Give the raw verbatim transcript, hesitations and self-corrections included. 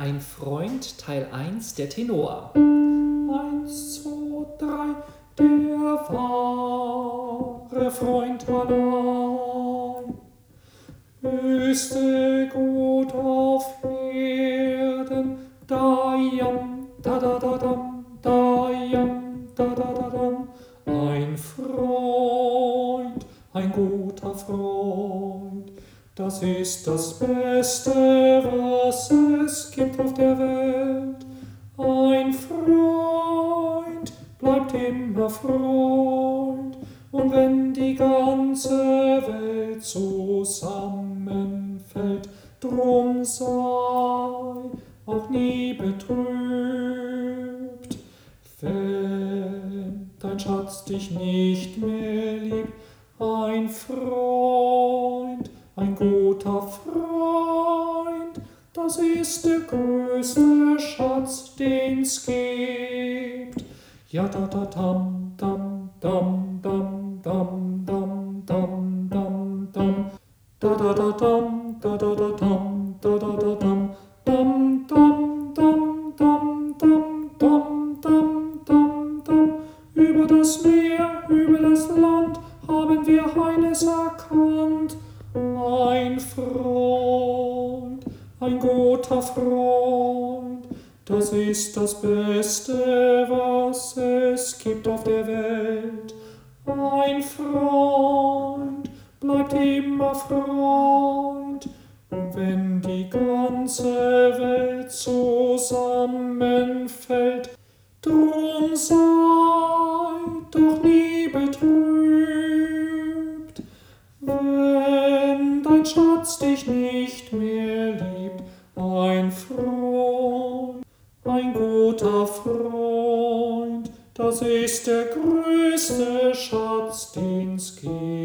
Ein Freund, Teil eins, der Tenor. Eins, zwei, drei, der wahre Freund allein. Höchste Gut auf Erden, da jam, da da da dam, da jam, da da da dam. Ein Freund, ein guter Freund, das ist das Beste, was es gibt auf der Welt. Ein Freund bleibt immer Freund, und wenn die ganze Welt zusammenfällt, drum sei auch nie betrübt. Wenn dein Schatz dich nicht mehr liebt, ein Freund, ein guter Freund, das ist der größte Schatz, den's gibt. Ja da da dam dam dam dam dam dam dam dam dam da da da dam da da da dam da da da dam dam dam dam dam dam dam dam dam dam. Über das Meer, über das Land haben wir eines erkannt. Ein Freund, ein guter Freund, das ist das Beste, was es gibt auf der Welt. Ein Freund bleibt immer Freund, und wenn die ganze Welt zusammenfällt, drum sei doch nie betrübt. Wenn dein Schatz dich nicht mehr liebt, ein Freund, ein guter Freund, das ist der größte Schatz, den's gibt.